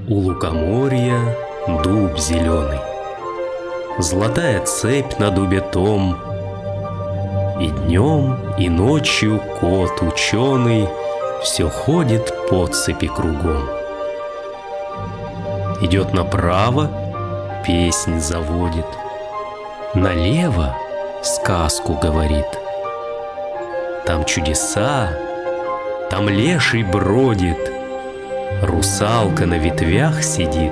У лукоморья дуб зеленый, золотая цепь на дубе том, и днем, и ночью кот ученый все ходит по цепи кругом. Идет направо, песнь заводит, налево сказку говорит. Там чудеса, там леший бродит, русалка на ветвях сидит.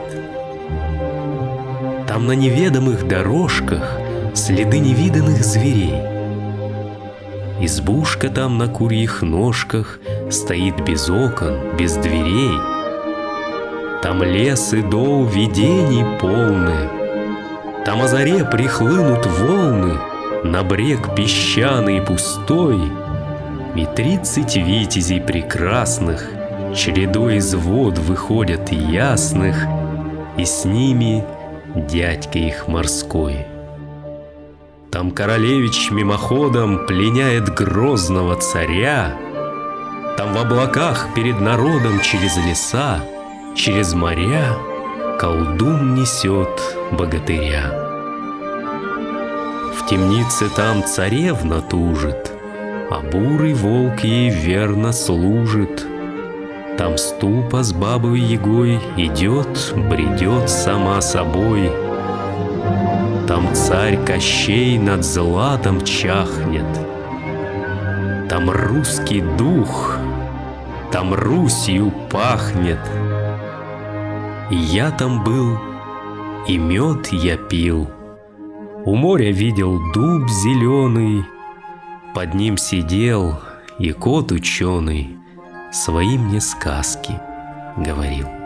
Там на неведомых дорожках следы невиданных зверей. Избушка там на курьих ножках стоит без окон, без дверей. Там лес и дол видений полны, там о заре прихлынут волны на брег песчаный и пустой, и 30 витязей прекрасных чередой из вод выходят ясных, и с ними дядька их морской. Там королевич мимоходом пленяет грозного царя, там в облаках перед народом через леса, через моря колдун несет богатыря. В темнице там царевна тужит, а бурый волк ей верно служит. Там ступа с бабой Ягой идет, бредет сама собой. Там царь Кощей над златом чахнет. Там русский дух, там Русью пахнет. И я там был, и мед я пил. У моря видел дуб зеленый, под ним сидел и кот ученый, свои мне сказки говорил.